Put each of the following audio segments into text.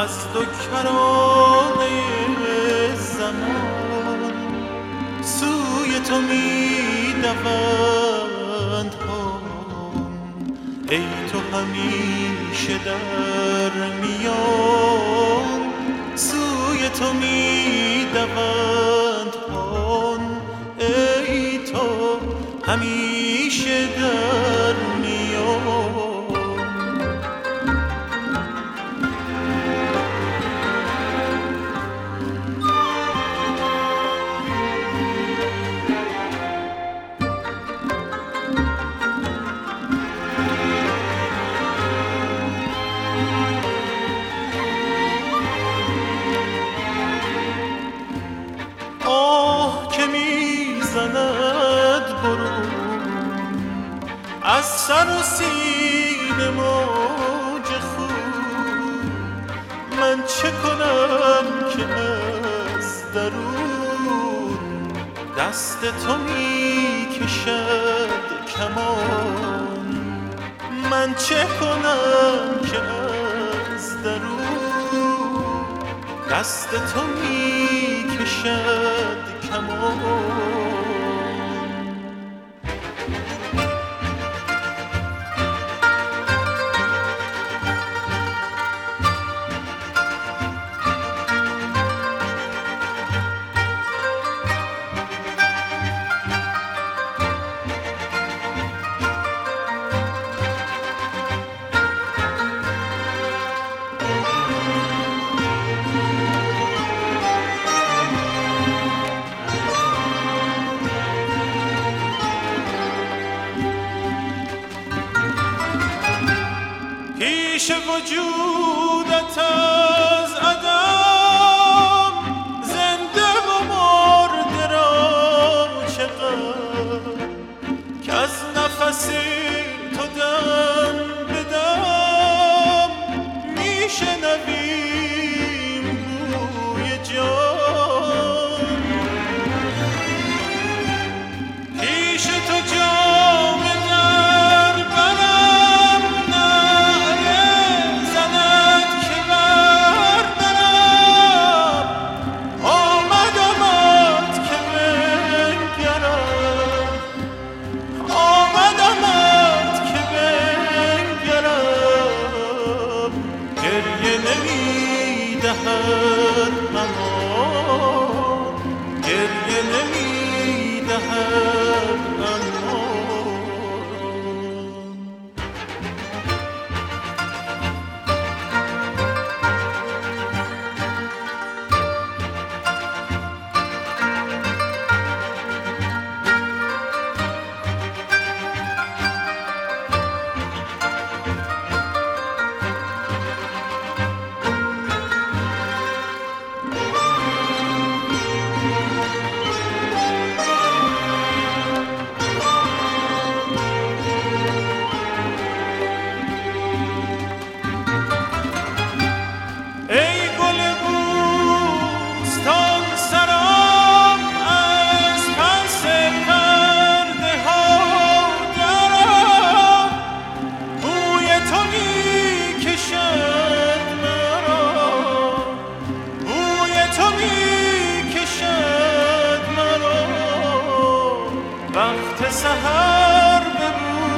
از دو کرانه زمان سوی تو می دوند ای تو همیشه در میان سوی تو می دوند ای تو همیشه در میان. از سر و سینه موج خون من چه کنم که از درون دست تو می کشد کمان من چه کنم که از درون دست تو می کشد کمان. پیش وجودت از عدم زنده و مرده را چقدر که از نفس تو دم به دم میشنویم بوی جان پیش تو جام در برم گریه نمی دهد وقت سحر به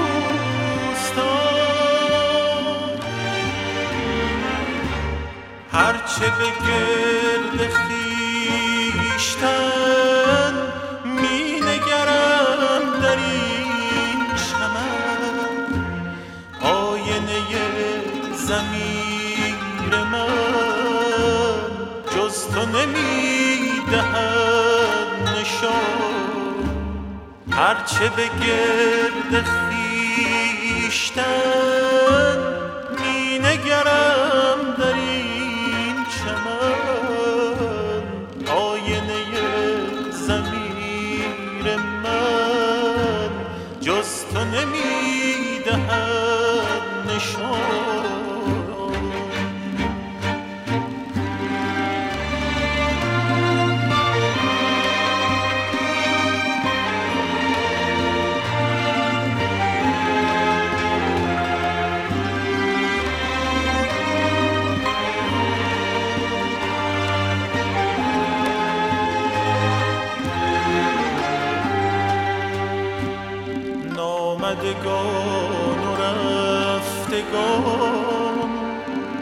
بوستان هرچه به گرد خویشتن می نگرم در این چمن آینه ضمیر من جز تو نمی دهد نشان هرچه به گرد خویشتن می نگرم در این چمن آینه ضمیر من جز تو نمی دهد نشان.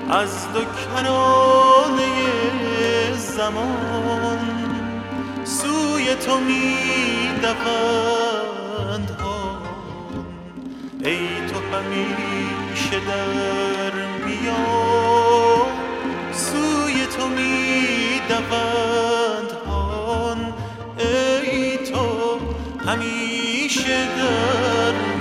از دو کرانه زمان سوی تو می دوند ها. ای تو همیشه در میان سوی تو می دوند ها. ای تو همیشه در